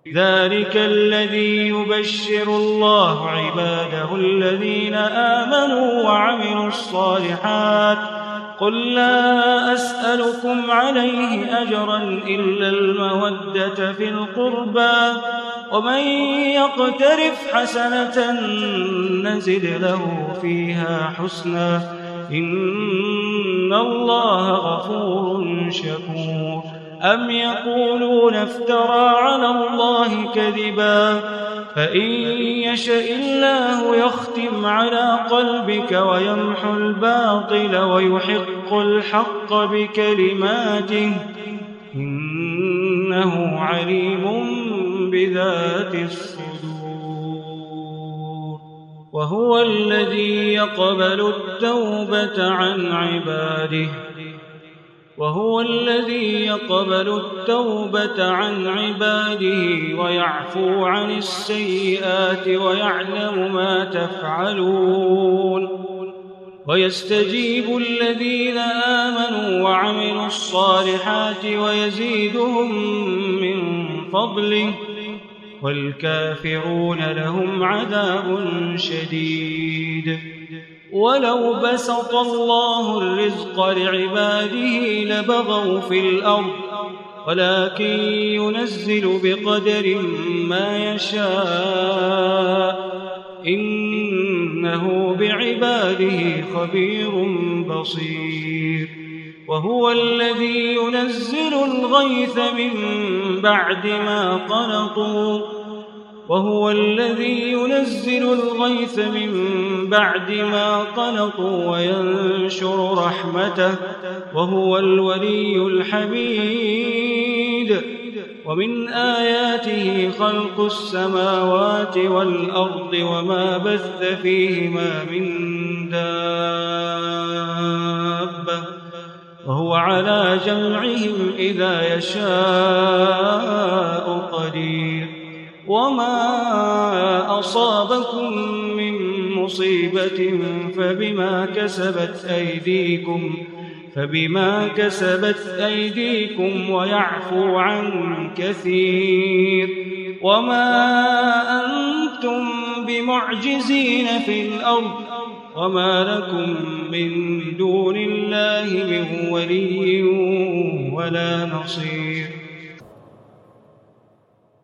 ذلك الذي يبشر الله عباده الذين آمنوا وعملوا الصالحات قل لا أسألكم عليه أجرا إلا المودة في القربى ومن يقترف حسنة نزد له فيها حسنا إن الله غفور شكور أم يقولون افترى على الله كذبا فإن يشاء الله يختم على قلبك ويمحو الباطل ويحق الحق بكلماته إنه عليم بذات الصدور وهو الذي يقبل التوبة عن عباده ويعفو عن السيئات ويعلم ما تفعلون ويستجيب الذين آمنوا وعملوا الصالحات ويزيدهم من فضله والكافرون لهم عذاب شديد ولو بسط الله الرزق لعباده لبغوا في الأرض ولكن ينزل بقدر ما يشاء إنه بعباده خبير بصير وهو الذي ينزل الغيث من بعد ما قنطوا وينشر رحمته وهو الولي الحميد ومن آياته خلق السماوات والأرض وما بث فيهما من دابة وهو على جمعهم إذا يشاء قدير وما أصابكم من مصيبة فبما كسبت أيديكم ويعفو عن كثير وما أنتم بمعجزين في الأرض وما لكم من دون الله من ولي ولا نصير